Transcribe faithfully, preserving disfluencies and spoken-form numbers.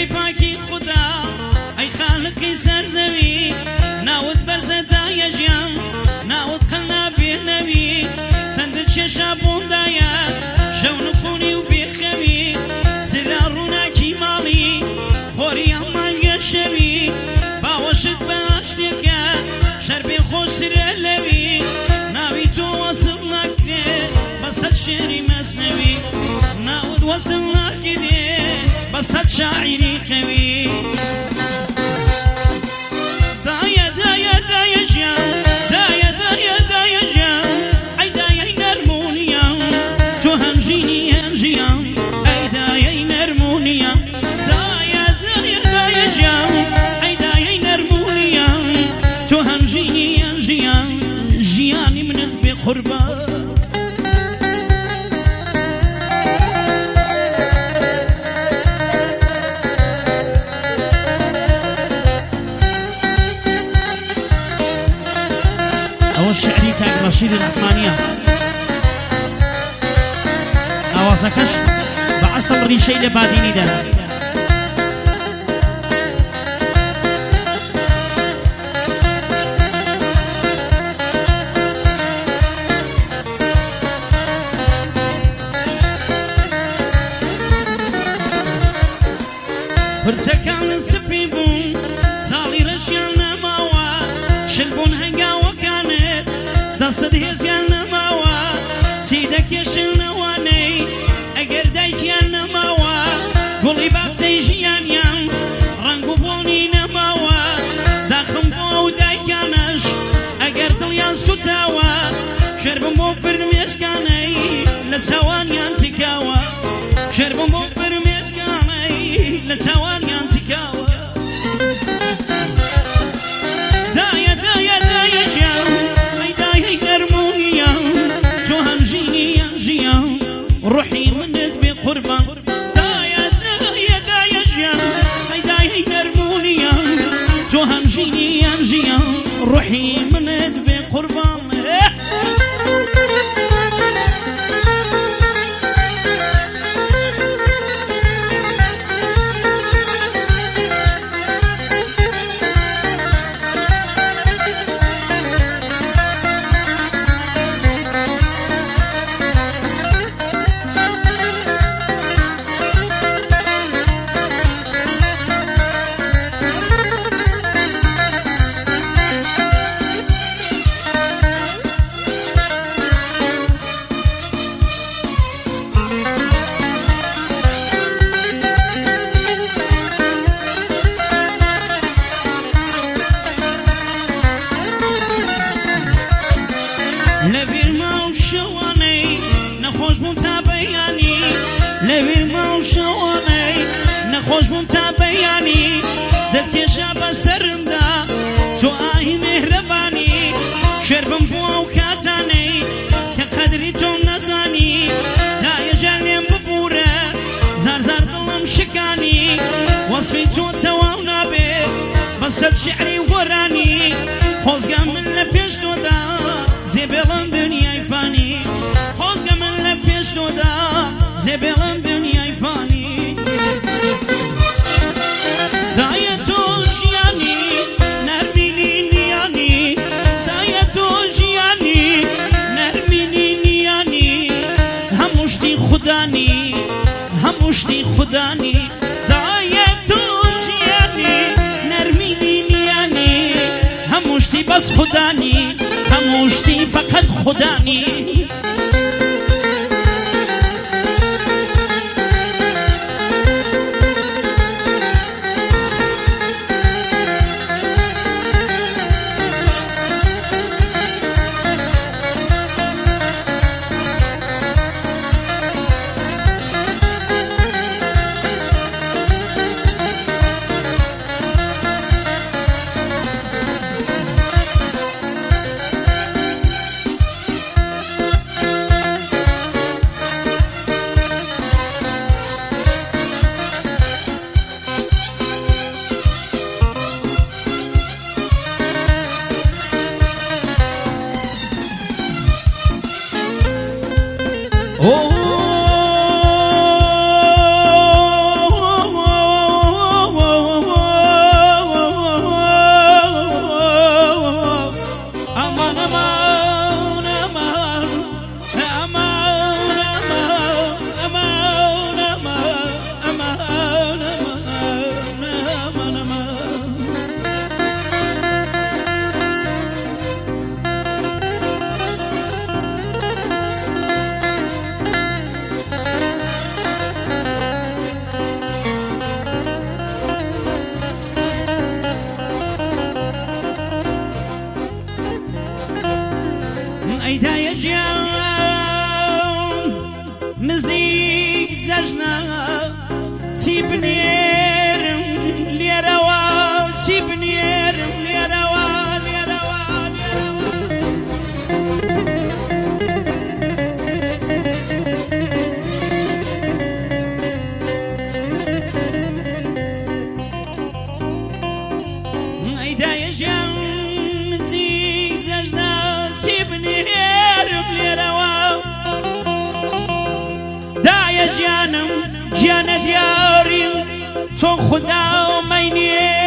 بێژی پاکی خوددا ئەی خالقی سەرزەوی ناوت بەرزەدایە ژیان ناوت خەڵنا بێنەوی چەندت چێشە بۆندایە شەو نخونی و بێخەوی سرا ڕووناکی ماڵی خۆری ئەمانگە شەوی باوەشت بە ئاشتێکە شەر بێ خۆشترە لەوی ناوی تۆ وەسڵ ناکرێ بەسەد شێری مەسنەوی ناوت وەسڵ ناکرێ بەسەد شاعیری قەوی دایە دایە دایە ژیان دایە دایە دایە ژیان ئەی دایەی نەرمونیان تۆ هەمژینی هەم ژیان ئەی دایەی نەرمونیان دایە دایە دایە ژیان ئەی دایەی نەرمونیان تۆ هەمژینی هەم ژیان ژیانی منت بێ قوربان شعری کاک ڕەشید ڕەحمانیە ئاوازەکەش بە عەسڵ ڕیشەی لە بادینیدا پرچەکانن سپی بوون تاڵی ڕەشیان نەماوە شل بوون هەنگاوەکانت دەستت هێزیان نەماوە چی دەکێشنەوانەی ئەگەر دایکیان نەماوە گوڵی بابزەی ژیانیان ڕەنگ و بۆنی نەماوە داخم بۆ ئەو دایکانەش ئەگەر دڵیان سوتاوە شێربم بۆ فرمێسکانەی لە چاوانیان تکاوە شێربم بۆ فرمێسکانەی لە چاوانیان تکاوە دایە دایە دایە ژیان روحي منت بقربان دايا دايا دايا جيان اي دايا نرمونيا تو همجيني همجيا روحي منت بقربان نەخۆش بووم تا بەیانی دەتکێشا بەسەرمدا تۆ ئاهی مێهرەبانی شێربم بۆ ئەو کاتانەی کە قەدری تۆم نەزانی دایەژان لێم ببوورە زار زار دڵم شکانی وەسفی تۆ تەواو نابێت بەسەر شیعری گۆرانی خۆزگە من لە پێش تۆدا جێبێڵم دنیای فانی خۆزگە من لە پێش تۆدا جێبێڵم دنیای فانی دایە تۆ ژیانی نەرمینی نیانی دایە تۆ ژیانی نەرمینی نیانی هەموو شتی خودانی هەموو شتی خودانی دایە تۆ ژیانی نەرمینی نیانی هەموو شتی بەس خودانی هەموو شتی فەقەت خودانی ئەیدایە گیان نزیک جەژنە چی بنێرم لێرەوە چی بنێرم لێرەوە لێرەوە لێرەوە ئەیدایە گیان نزیک جەژنە چی بنێرم لێرەوە دایە گیانم گیانە دیاری تۆ خوددا و مەینێ